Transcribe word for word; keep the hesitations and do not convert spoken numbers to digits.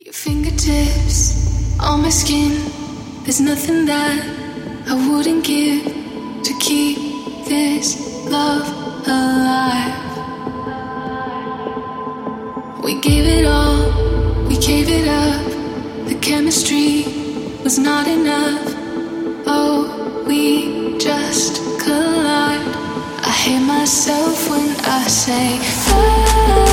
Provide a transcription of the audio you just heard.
Your fingertips on my skin. There's nothing that I wouldn't give to keep this love alive. We gave it all, we gave it up. The chemistry was not enough. Oh, we just collide. I hate myself when I say I